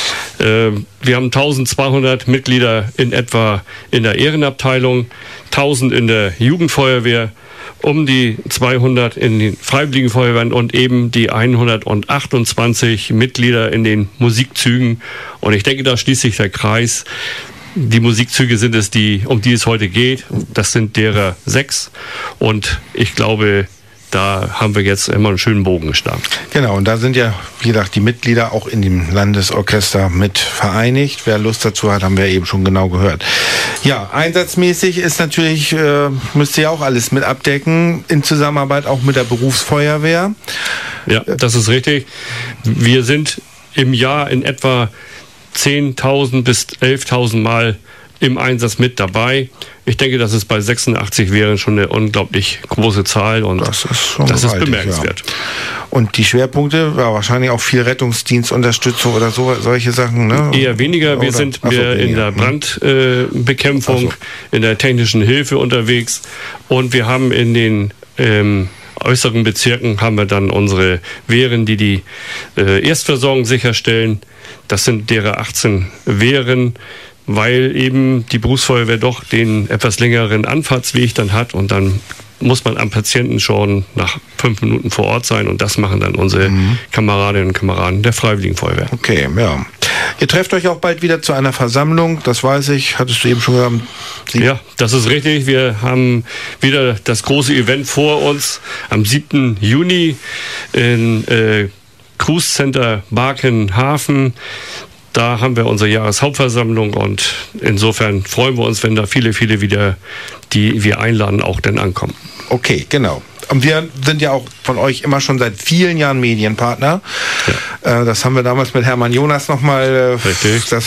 Wir haben eintausendzweihundert Mitglieder in etwa in der Ehrenabteilung, tausend in der Jugendfeuerwehr, um die zweihundert in den Freiwilligen Feuerwehren und eben die hundertachtundzwanzig Mitglieder in den Musikzügen. Und ich denke, da schließt sich der Kreis. Die Musikzüge sind es, die, um die es heute geht. Das sind derer sechs. Und ich glaube, da haben wir jetzt immer einen schönen Bogen geschlagen. Genau, und da sind ja, wie gesagt, die Mitglieder auch in dem Landesorchester mit vereinigt. Wer Lust dazu hat, haben wir eben schon genau gehört. Ja, einsatzmäßig ist natürlich, äh, müsst ihr auch alles mit abdecken, in Zusammenarbeit auch mit der Berufsfeuerwehr. Ja, das ist richtig. Wir sind im Jahr in etwa zehntausend bis elftausend Mal im Einsatz mit dabei. Ich denke, das ist bei sechsundachtzig wäre schon eine unglaublich große Zahl und das ist, schon das ist gewaltig, bemerkenswert. Ja. Und die Schwerpunkte, ja, wahrscheinlich auch viel Rettungsdienstunterstützung oder so, solche Sachen, ne? Eher weniger. Wir oder? sind So, wir in der Brandbekämpfung, äh, so. in der technischen Hilfe unterwegs und wir haben in den ähm, äußeren Bezirken haben wir dann unsere Wehren, die die äh, Erstversorgung sicherstellen. Das sind derer achtzehn Wehren, weil eben die Berufsfeuerwehr doch den etwas längeren Anfahrtsweg dann hat und dann muss man am Patienten schon nach fünf Minuten vor Ort sein und das machen dann unsere mhm. Kameradinnen und Kameraden der Freiwilligen Feuerwehr. Okay, ja. Ihr trefft euch auch bald wieder zu einer Versammlung, das weiß ich, hattest du eben schon gesagt. Ja, das ist richtig. Wir haben wieder das große Event vor uns am siebten Juni in äh, Cruise Center Barkenhafen. Da haben wir unsere Jahreshauptversammlung und insofern freuen wir uns, wenn da viele, viele wieder, die wir einladen, auch dann ankommen. Okay, genau. Und wir sind ja auch von euch immer schon seit vielen Jahren Medienpartner. Ja. Äh, das haben wir damals mit Hermann Jonas nochmal. Äh, Richtig. Das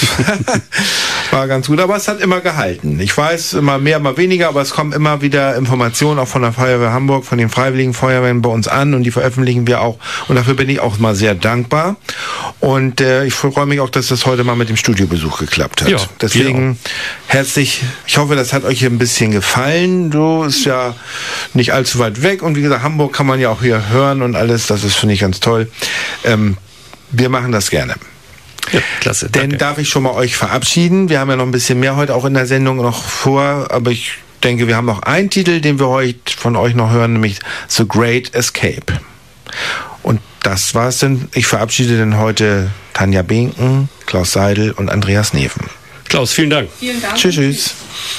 war ganz gut, aber es hat immer gehalten. Ich weiß, immer mehr, immer weniger, aber es kommen immer wieder Informationen auch von der Feuerwehr Hamburg, von den Freiwilligen Feuerwehren bei uns an und die veröffentlichen wir auch. Und dafür bin ich auch mal sehr dankbar. Und äh, ich freue mich auch, dass das heute mal mit dem Studiobesuch geklappt hat. Ja, deswegen herzlich, ich hoffe, das hat euch hier ein bisschen gefallen. Du ist ja nicht allzu weit weg. Und wie gesagt, Hamburg kann man ja auch hier hören und alles. Das ist, finde ich, ganz toll. Ähm, wir machen das gerne. Ja, klasse. Dann danke. darf ich schon mal euch verabschieden. Wir haben ja noch ein bisschen mehr heute auch in der Sendung noch vor. Aber ich denke, wir haben noch einen Titel, den wir heute von euch noch hören, nämlich The Great Escape. Und das war's denn. Ich verabschiede denn heute Tanja Behnken, Klaus Seidel und Andreas Neven. Klaus, vielen Dank. Vielen Dank. Tschüss, tschüss.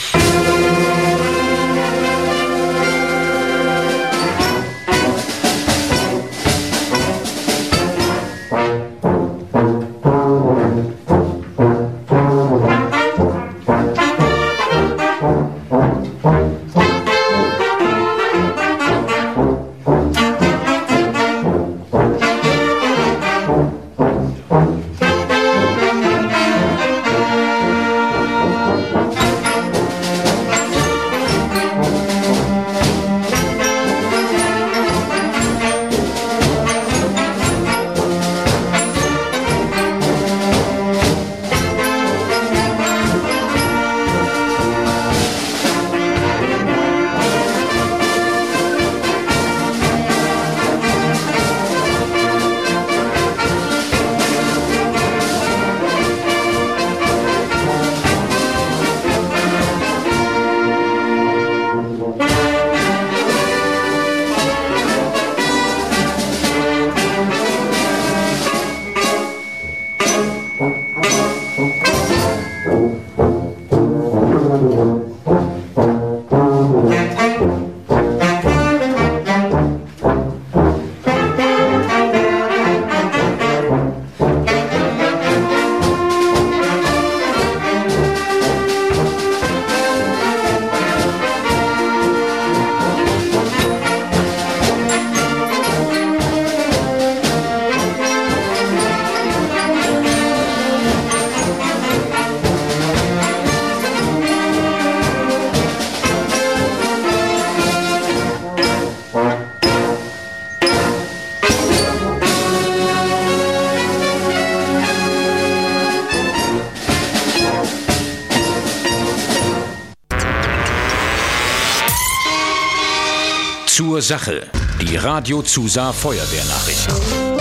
Zur Sache. Die Radio Zusa Feuerwehrnachrichten.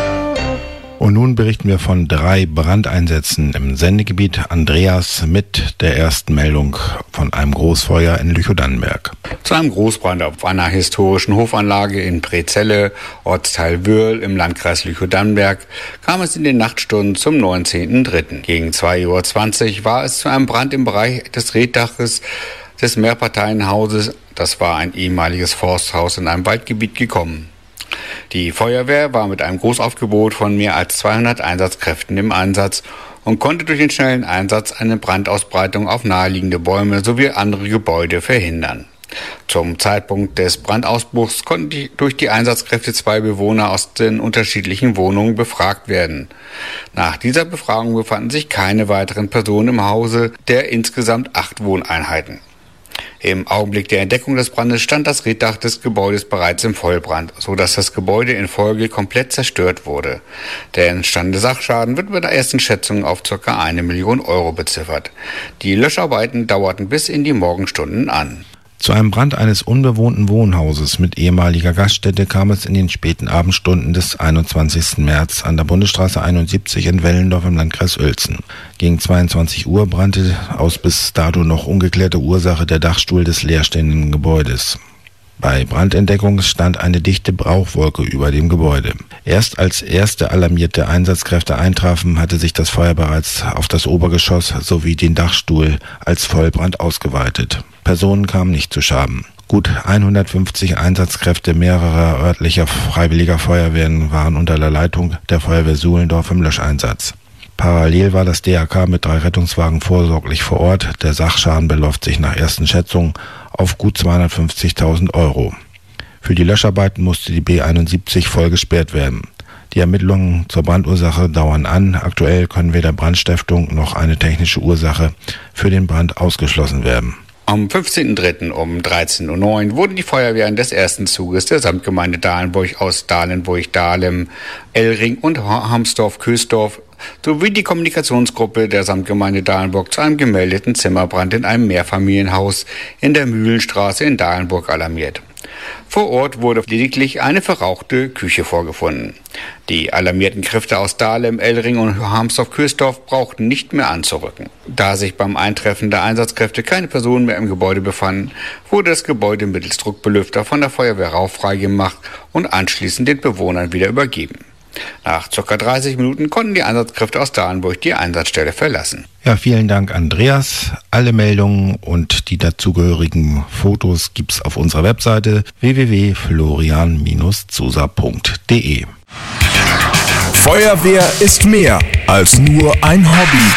Und nun berichten wir von drei Brandeinsätzen im Sendegebiet. Andreas mit der ersten Meldung von einem Großfeuer in Lüchow-Dannenberg. Zu einem Großbrand auf einer historischen Hofanlage in Brezelle, Ortsteil Wöhrl im Landkreis Lüchow-Dannenberg, kam es in den Nachtstunden zum neunzehnten dritten Gegen zwei Uhr zwanzig war es zu einem Brand im Bereich des Reddaches des Mehrparteienhauses, das war ein ehemaliges Forsthaus in einem Waldgebiet, gekommen. Die Feuerwehr war mit einem Großaufgebot von mehr als zweihundert Einsatzkräften im Einsatz und konnte durch den schnellen Einsatz eine Brandausbreitung auf naheliegende Bäume sowie andere Gebäude verhindern. Zum Zeitpunkt des Brandausbruchs konnten die, durch die Einsatzkräfte zwei Bewohner aus den unterschiedlichen Wohnungen befragt werden. Nach dieser Befragung befanden sich keine weiteren Personen im Hause der insgesamt acht Wohneinheiten. Im Augenblick der Entdeckung des Brandes stand das Reetdach des Gebäudes bereits im Vollbrand, so dass das Gebäude in Folge komplett zerstört wurde. Der entstandene Sachschaden wird bei der ersten Schätzung auf ca. eine Million Euro beziffert. Die Löscharbeiten dauerten bis in die Morgenstunden an. Zu einem Brand eines unbewohnten Wohnhauses mit ehemaliger Gaststätte kam es in den späten Abendstunden des einundzwanzigsten März an der Bundesstraße einundsiebzig in Wellendorf im Landkreis Uelzen. Gegen zweiundzwanzig Uhr brannte aus bis dato noch ungeklärter Ursache der Dachstuhl des leerstehenden Gebäudes. Bei Brandentdeckung stand eine dichte Rauchwolke über dem Gebäude. Erst als erste alarmierte Einsatzkräfte eintrafen, hatte sich das Feuer bereits auf das Obergeschoss sowie den Dachstuhl als Vollbrand ausgeweitet. Personen kamen nicht zu Schaden. Gut hundertfünfzig Einsatzkräfte mehrerer örtlicher freiwilliger Feuerwehren waren unter der Leitung der Feuerwehr Suhlendorf im Löscheinsatz. Parallel war das D A K mit drei Rettungswagen vorsorglich vor Ort. Der Sachschaden beläuft sich nach ersten Schätzungen auf gut zweihundertfünfzigtausend Euro. Für die Löscharbeiten musste die B einundsiebzig voll gesperrt werden. Die Ermittlungen zur Brandursache dauern an. Aktuell können weder Brandstiftung noch eine technische Ursache für den Brand ausgeschlossen werden. Am fünfzehnten dritten um dreizehn Uhr neun wurden die Feuerwehren des ersten Zuges der Samtgemeinde Dahlenburg aus Dahlenburg-Dahlem, Ellring und Hamsdorf-Kösdorf sowie die Kommunikationsgruppe der Samtgemeinde Dahlenburg zu einem gemeldeten Zimmerbrand in einem Mehrfamilienhaus in der Mühlenstraße in Dahlenburg alarmiert. Vor Ort wurde lediglich eine verrauchte Küche vorgefunden. Die alarmierten Kräfte aus Dahlem, Ellring und Hamsdorf-Kösdorf brauchten nicht mehr anzurücken. Da sich beim Eintreffen der Einsatzkräfte keine Personen mehr im Gebäude befanden, wurde das Gebäude mittels Druckbelüfter von der Feuerwehr rauchfrei gemacht und anschließend den Bewohnern wieder übergeben. Nach ca. dreißig Minuten konnten die Einsatzkräfte aus Dahlenburg die Einsatzstelle verlassen. Ja, vielen Dank, Andreas. Alle Meldungen und die dazugehörigen Fotos gibt's auf unserer Webseite w w w punkt florian Bindestrich zusa punkt d e. Feuerwehr ist mehr als nur ein Hobby.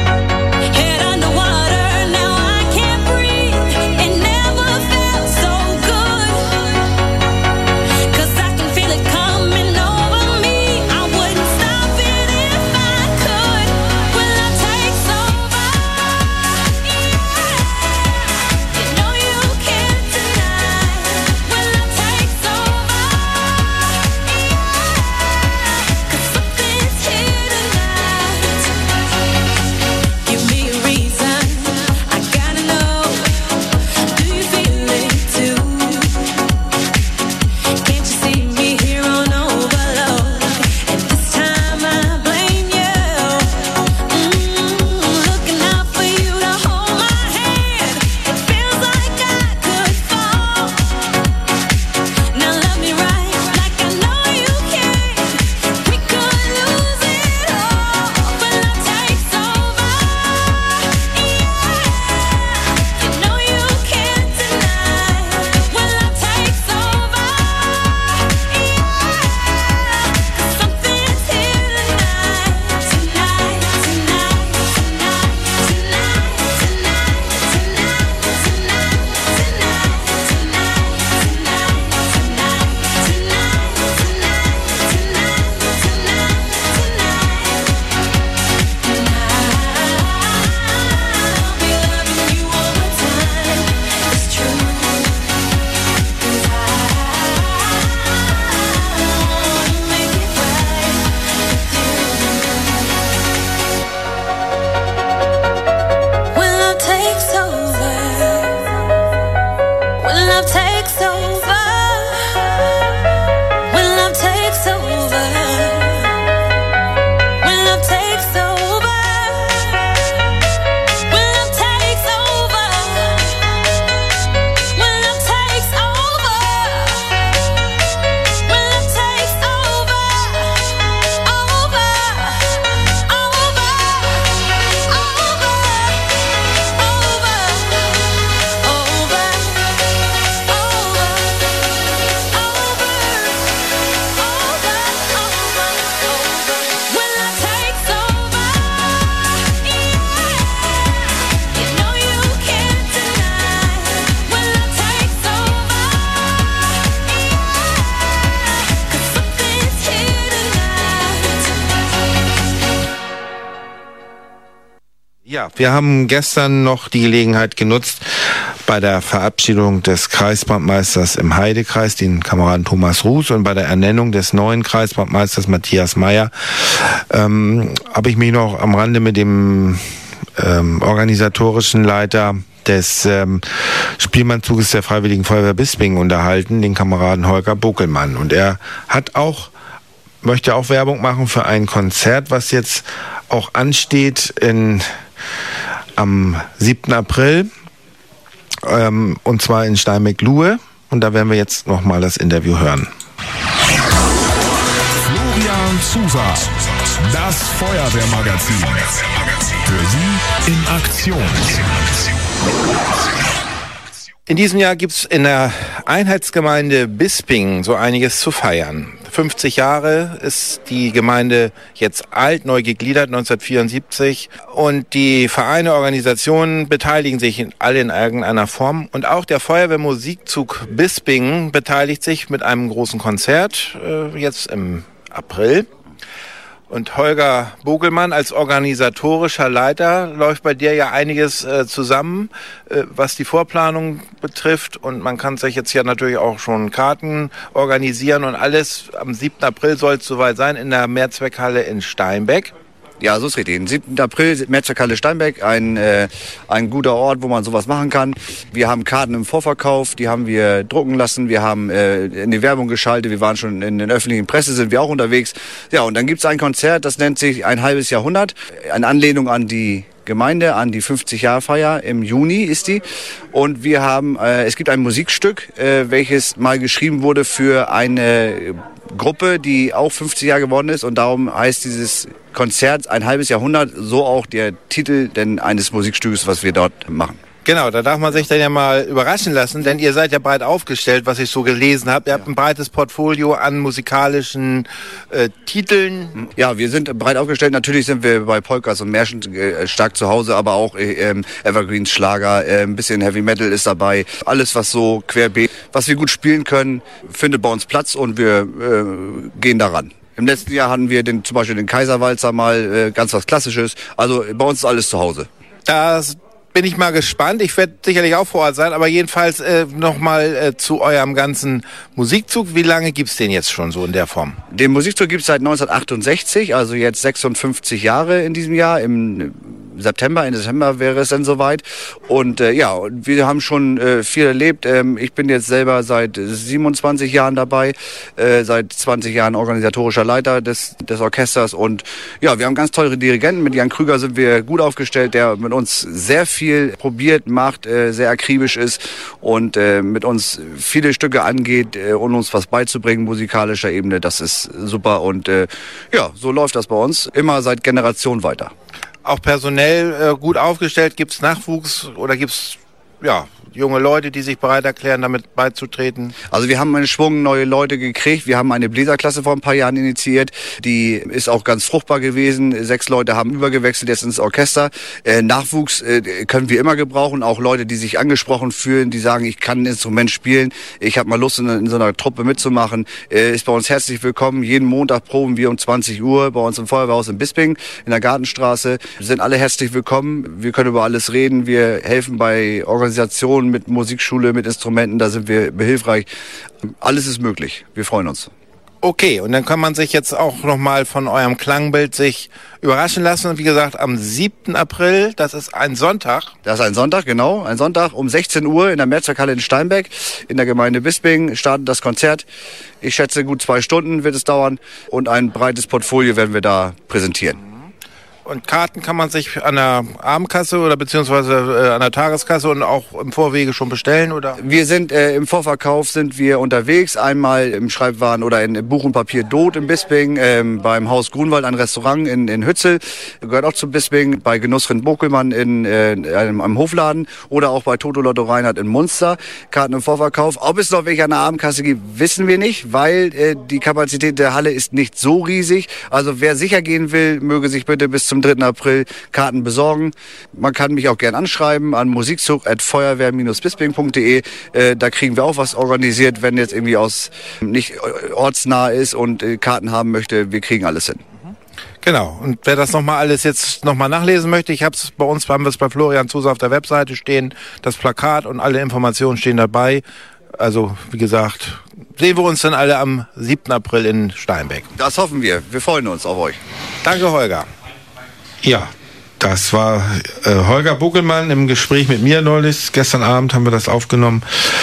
So Ja, wir haben gestern noch die Gelegenheit genutzt, bei der Verabschiedung des Kreisbrandmeisters im Heidekreis, den Kameraden Thomas Ruß, und bei der Ernennung des neuen Kreisbrandmeisters Matthias Meyer, ähm, habe ich mich noch am Rande mit dem ähm, organisatorischen Leiter des ähm, Spielmannzuges der Freiwilligen Feuerwehr Bisping unterhalten, den Kameraden Holger Buckelmann. Und er hat auch, möchte auch Werbung machen für ein Konzert, was jetzt auch ansteht in am siebten April, ähm, und zwar in Steinbeck-Luhe. Und da werden wir jetzt nochmal das Interview hören. Florian Zuser, das Feuerwehrmagazin. Für Sie in Aktion. In diesem Jahr gibt's in der Einheitsgemeinde Bisping so einiges zu feiern. fünfzig Jahre ist die Gemeinde jetzt alt, neu gegliedert, neunzehnhundertvierundsiebzig. Und die Vereine, Organisationen beteiligen sich in, alle in irgendeiner Form. Und auch der Feuerwehrmusikzug Bisping beteiligt sich mit einem großen Konzert, äh, jetzt im April. Und Holger Buckelmann als organisatorischer Leiter läuft bei dir ja einiges äh, zusammen, äh, was die Vorplanung betrifft. Und man kann sich jetzt ja natürlich auch schon Karten organisieren und alles. Am siebten April soll es soweit sein in der Mehrzweckhalle in Steinbeck. Ja, so ist richtig. Den siebten April, Mehrzweckhalle Steinbeck, ein, äh, ein guter Ort, wo man sowas machen kann. Wir haben Karten im Vorverkauf, die haben wir drucken lassen. Wir haben äh, in die Werbung geschaltet. Wir waren schon in den öffentlichen Presse, sind wir auch unterwegs. Ja, und dann gibt's ein Konzert, das nennt sich Ein halbes Jahrhundert. Eine Anlehnung an die Gemeinde, an die fünfzig-Jahr-Feier. Im Juni ist die. Und wir haben, äh, es gibt ein Musikstück, äh, welches mal geschrieben wurde für eine Gruppe, die auch fünfzig Jahre geworden ist. Und darum heißt dieses Konzert Ein halbes Jahrhundert, so auch der Titel denn eines Musikstücks, was wir dort machen. Genau, da darf man sich dann ja mal überraschen lassen, denn ihr seid ja breit aufgestellt, was ich so gelesen habe. Ihr habt ein breites Portfolio an musikalischen äh, Titeln. Ja, wir sind breit aufgestellt. Natürlich sind wir bei Polkas und Märchen äh, stark zu Hause, aber auch äh, Evergreens, Schlager, äh, ein bisschen Heavy Metal ist dabei. Alles, was so querbeet, was wir gut spielen können, findet bei uns Platz und wir äh, gehen daran. Im letzten Jahr hatten wir den, zum Beispiel den Kaiserwalzer mal, äh, ganz was Klassisches. Also bei uns ist alles zu Hause. Das bin ich mal gespannt. Ich werde sicherlich auch vor Ort sein, aber jedenfalls äh, nochmal äh, zu eurem ganzen Musikzug. Wie lange gibt's den jetzt schon so in der Form? Den Musikzug gibt's seit neunzehnhundertachtundsechzig, also jetzt sechsundfünfzig Jahre in diesem Jahr. Im September, Ende September wäre es dann soweit. Und äh, ja, wir haben schon äh, viel erlebt. Ähm, ich bin jetzt selber seit siebenundzwanzig Jahren dabei, äh, seit zwanzig Jahren organisatorischer Leiter des, des Orchesters. Und ja, wir haben ganz tolle Dirigenten. Mit Jan Krüger sind wir gut aufgestellt, der mit uns sehr viel viel probiert, macht, äh, sehr akribisch ist und äh, mit uns viele Stücke angeht, äh, um uns was beizubringen, musikalischer Ebene. Das ist super und äh, ja, so läuft das bei uns immer seit Generationen weiter. Auch personell äh, gut aufgestellt, gibt's Nachwuchs oder gibt's ja junge Leute, die sich bereit erklären, damit beizutreten? Also wir haben einen Schwung neue Leute gekriegt. Wir haben eine Bläserklasse vor ein paar Jahren initiiert. Die ist auch ganz fruchtbar gewesen. Sechs Leute haben übergewechselt jetzt ins Orchester. Äh, Nachwuchs äh, können wir immer gebrauchen. Auch Leute, die sich angesprochen fühlen, die sagen, ich kann ein Instrument spielen. Ich habe mal Lust, in, in so einer Truppe mitzumachen. Äh, ist bei uns herzlich willkommen. Jeden Montag proben wir um zwanzig Uhr bei uns im Feuerwehrhaus in Bisping in der Gartenstraße. Wir sind alle herzlich willkommen. Wir können über alles reden. Wir helfen bei Organisationen, mit Musikschule, mit Instrumenten, da sind wir behilfreich. Alles ist möglich. Wir freuen uns. Okay, und dann kann man sich jetzt auch nochmal von eurem Klangbild sich überraschen lassen. Und wie gesagt, am siebten April, das ist ein Sonntag. Das ist ein Sonntag, genau. Ein Sonntag um sechzehn Uhr in der Mehrzweckhalle in Steinbeck in der Gemeinde Bisping startet das Konzert. Ich schätze, gut zwei Stunden wird es dauern und ein breites Portfolio werden wir da präsentieren. Und Karten kann man sich an der Abendkasse oder beziehungsweise äh, an der Tageskasse und auch im Vorwege schon bestellen, oder? Wir sind äh, im Vorverkauf sind wir unterwegs, einmal im Schreibwaren oder in Buch und Papier Dot in Bisping, ähm, beim Haus Grunwald, ein Restaurant in, in Hützel, gehört auch zu Bisping, bei Genussrind Buckelmann in, äh, einem, einem Hofladen oder auch bei Toto Lotto Reinhardt in Munster. Karten im Vorverkauf. Ob es noch welche an der Abendkasse gibt, wissen wir nicht, weil äh, die Kapazität der Halle ist nicht so riesig. Also wer sicher gehen will, möge sich bitte bis zum dritten April Karten besorgen. Man kann mich auch gern anschreiben an musikzug at feuerwehr bisping punkt de. Äh, da kriegen wir auch was organisiert, wenn jetzt irgendwie aus nicht ortsnah ist und äh, Karten haben möchte. Wir kriegen alles hin. Genau. Und wer das nochmal alles jetzt nochmal nachlesen möchte, ich habe es bei uns, haben wir es bei Florian Zuser auf der Webseite stehen, das Plakat und alle Informationen stehen dabei. Also, wie gesagt, sehen wir uns dann alle am siebten April in Steinbeck. Das hoffen wir. Wir freuen uns auf euch. Danke, Holger. Ja. Das war äh, Holger Buckelmann im Gespräch mit mir neulich. Gestern Abend haben wir das aufgenommen.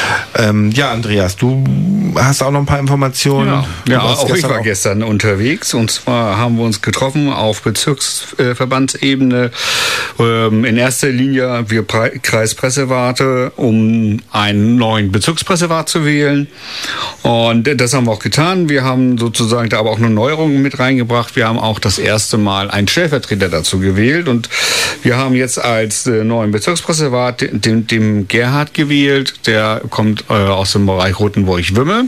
Ähm, ja, Andreas, du hast auch noch ein paar Informationen. Ja, ja auch ich war auch gestern unterwegs. Und zwar haben wir uns getroffen auf Bezirksverbandsebene. Ähm, in erster Linie wir Pre- Kreispressewarte, um einen neuen Bezirkspressewart zu wählen. Und das haben wir auch getan. Wir haben sozusagen da aber auch eine Neuerung mit reingebracht. Wir haben auch das erste Mal einen Stellvertreter dazu gewählt. Und wir haben jetzt als äh, neuen Bezirkspressewart den, dem Gerhard gewählt, der kommt äh, aus dem Bereich Rotenburg-Wümme.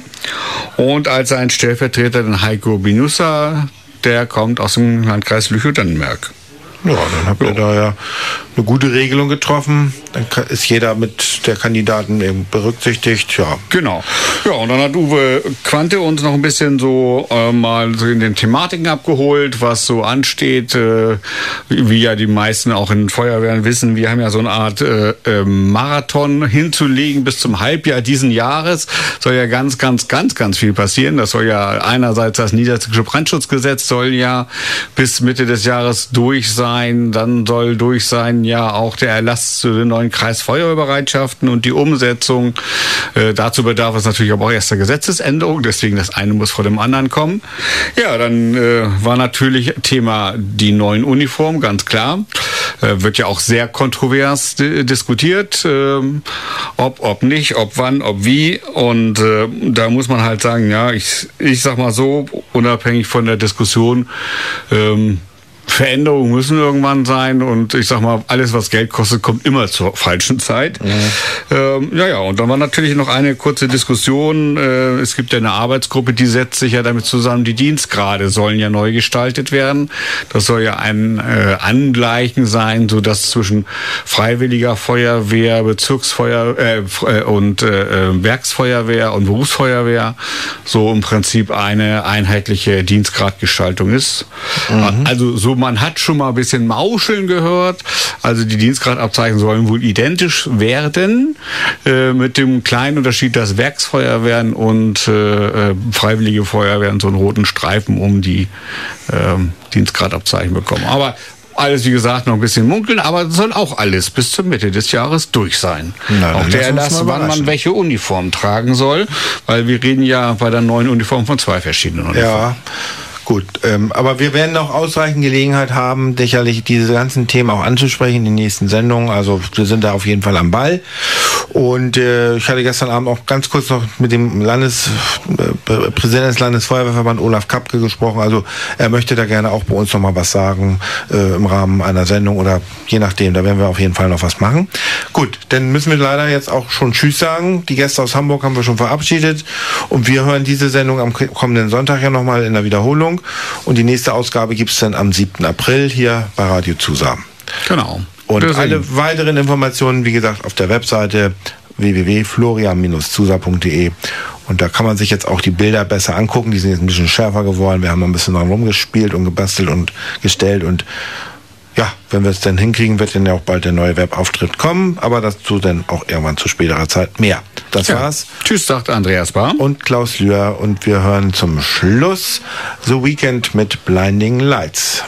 Und als sein Stellvertreter den Heiko Binussa, der kommt aus dem Landkreis Lüchow-Dannenberg. Ja, dann habt ihr ja. da ja eine gute Regelung getroffen. Dann ist jeder mit der Kandidaten eben berücksichtigt. Ja. Genau. Ja, und dann hat Uwe Quante uns noch ein bisschen so äh, mal so in den Thematiken abgeholt, was so ansteht. Äh, wie ja die meisten auch in Feuerwehren wissen, wir haben ja so eine Art äh, äh, Marathon hinzulegen bis zum Halbjahr diesen Jahres. Soll ja ganz, ganz, ganz, ganz viel passieren. Das soll ja einerseits das Niedersächsische Brandschutzgesetz soll ja bis Mitte des Jahres durch sein. Dann soll durch sein ja auch der Erlass zu den neuen Kreisfeuerwehrbereitschaften und die Umsetzung. Äh, dazu bedarf es natürlich aber auch erst der Gesetzesänderung, deswegen das eine muss vor dem anderen kommen. Ja, dann äh, war natürlich Thema die neuen Uniformen, ganz klar. Äh, wird ja auch sehr kontrovers di- diskutiert, äh, ob, ob nicht, ob wann, ob wie. Und äh, da muss man halt sagen, ja, ich, ich sag mal so, unabhängig von der Diskussion, ähm, Veränderungen müssen irgendwann sein und ich sag mal, alles was Geld kostet, kommt immer zur falschen Zeit. Mhm. Ähm, ja, ja, und dann war natürlich noch eine kurze Diskussion. Äh, es gibt ja eine Arbeitsgruppe, die setzt sich ja damit zusammen, die Dienstgrade sollen ja neu gestaltet werden. Das soll ja ein äh, Angleichen sein, so dass zwischen Freiwilliger Feuerwehr, Bezirksfeuer äh, und äh, Werksfeuerwehr und Berufsfeuerwehr so im Prinzip eine einheitliche Dienstgradgestaltung ist. Mhm. Also so man hat schon mal ein bisschen Mauscheln gehört. Also die Dienstgradabzeichen sollen wohl identisch werden, äh, mit dem kleinen Unterschied, dass Werksfeuerwehren und äh, Freiwillige Feuerwehren so einen roten Streifen um die äh, Dienstgradabzeichen bekommen. Aber alles, wie gesagt, noch ein bisschen munkeln, aber soll auch alles bis zur Mitte des Jahres durch sein. Na, auch der Erlass, wann man welche Uniform tragen soll, weil wir reden ja bei der neuen Uniform von zwei verschiedenen Uniformen. Ja. Gut, ähm, aber wir werden noch ausreichend Gelegenheit haben, sicherlich diese ganzen Themen auch anzusprechen in den nächsten Sendungen. Also wir sind da auf jeden Fall am Ball. Und äh, ich hatte gestern Abend auch ganz kurz noch mit dem Landes, äh, Präsidenten des Landesfeuerwehrverband Olaf Kapke gesprochen. Also er möchte da gerne auch bei uns noch mal was sagen äh, im Rahmen einer Sendung oder je nachdem. Da werden wir auf jeden Fall noch was machen. Gut, dann müssen wir leider jetzt auch schon Tschüss sagen. Die Gäste aus Hamburg haben wir schon verabschiedet. Und wir hören diese Sendung am kommenden Sonntag ja nochmal in der Wiederholung. Und die nächste Ausgabe gibt es dann am siebten April hier bei Radio Zusa. Genau. Und Deswegen. alle weiteren Informationen, wie gesagt, auf der Webseite w w w punkt florian Bindestrich zusa punkt d e. Und da kann man sich jetzt auch die Bilder besser angucken. Die sind jetzt ein bisschen schärfer geworden. Wir haben noch ein bisschen dran rumgespielt und gebastelt und gestellt. Und ja, wenn wir es dann hinkriegen, wird dann ja auch bald der neue Webauftritt kommen. Aber dazu dann auch irgendwann zu späterer Zeit mehr. Das ja. war's. Tschüss, sagt Andreas Bahr. Und Klaus Lühr. Und wir hören zum Schluss The Weekend mit Blinding Lights.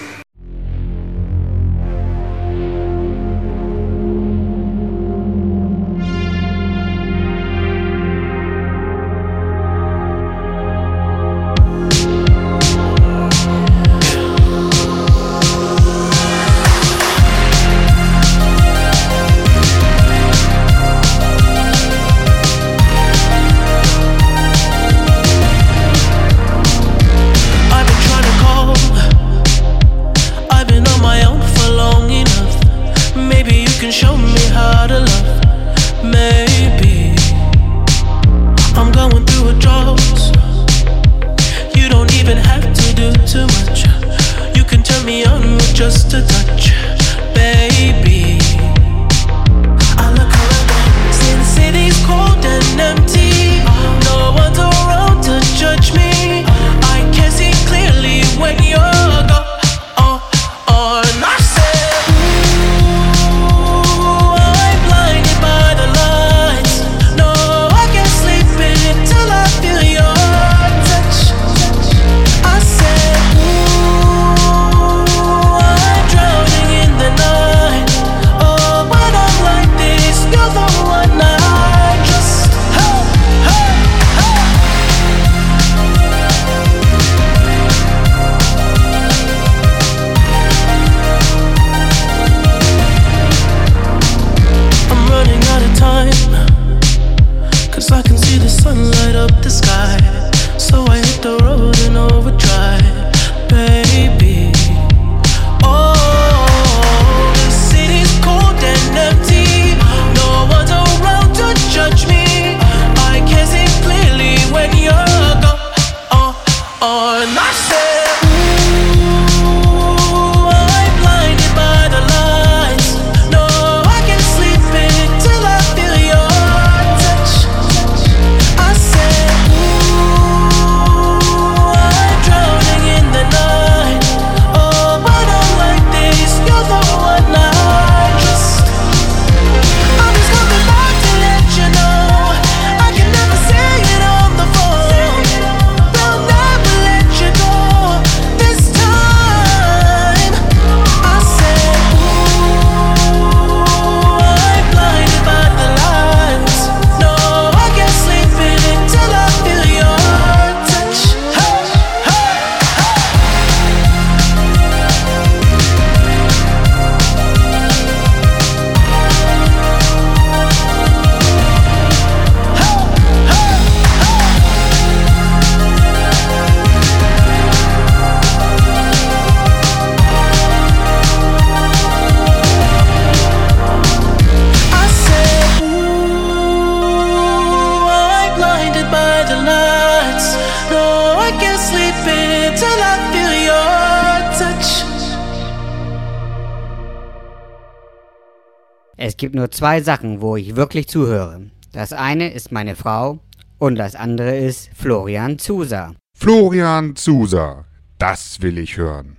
Es gibt nur zwei Sachen, wo ich wirklich zuhöre. Das eine ist meine Frau und das andere ist Florian Zuser. Florian Zuser, das will ich hören.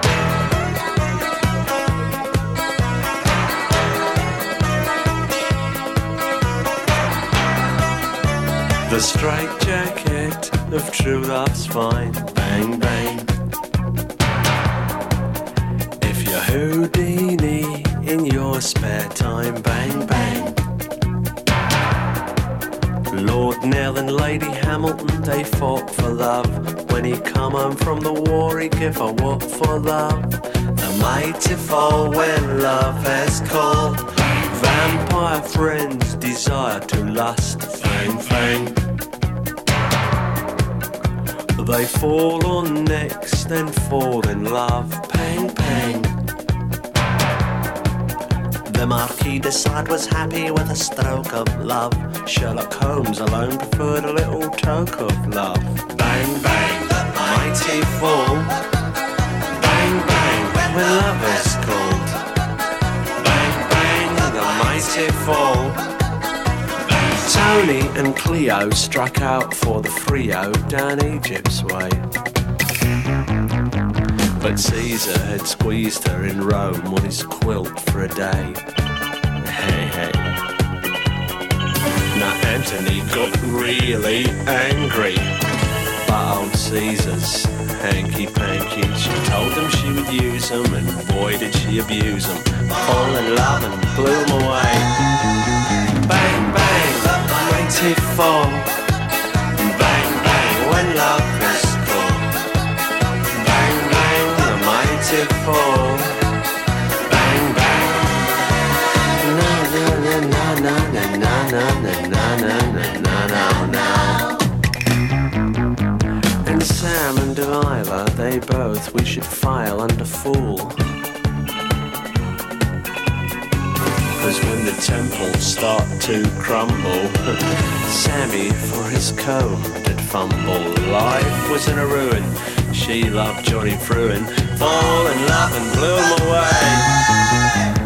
The straitjacket of true love's fine, bang bang. If you're Houdini in your spare time, bang bang. Lord Nell and Lady Hamilton, they fought for love. When he come home from the war, he give a what for love. The mighty fall when love has called. Vampire friends desire to lust, fang fang. They fall on necks, then fall in love, pang pang. The Marquis de Sade was happy with a stroke of love. Sherlock Holmes alone preferred a little toke of love. Bang bang, the mighty fall. Bang bang, when love is called. Bang bang, the mighty fall. Tony and Cleo struck out for the Frio down Egypt's way. But Caesar had squeezed her in Rome on his quilt for a day. Hey, hey. Now Antony got really angry, but old Caesar's hanky-panky. She told him she would use him, and boy did she abuse him. Fall in love and blew him away. Bang, bang, the mighty fall. Bang, bang, when love is called. Bang, bang, the mighty fall. Bang, bang. Na na na na na na na na na na na na. And Sam and Delilah, they both we should file under fool. Cause when the temples start to crumble, Sammy for his comb did fumble. Life was in a ruin, she loved Johnny Fruin. Fall in love and blew him away.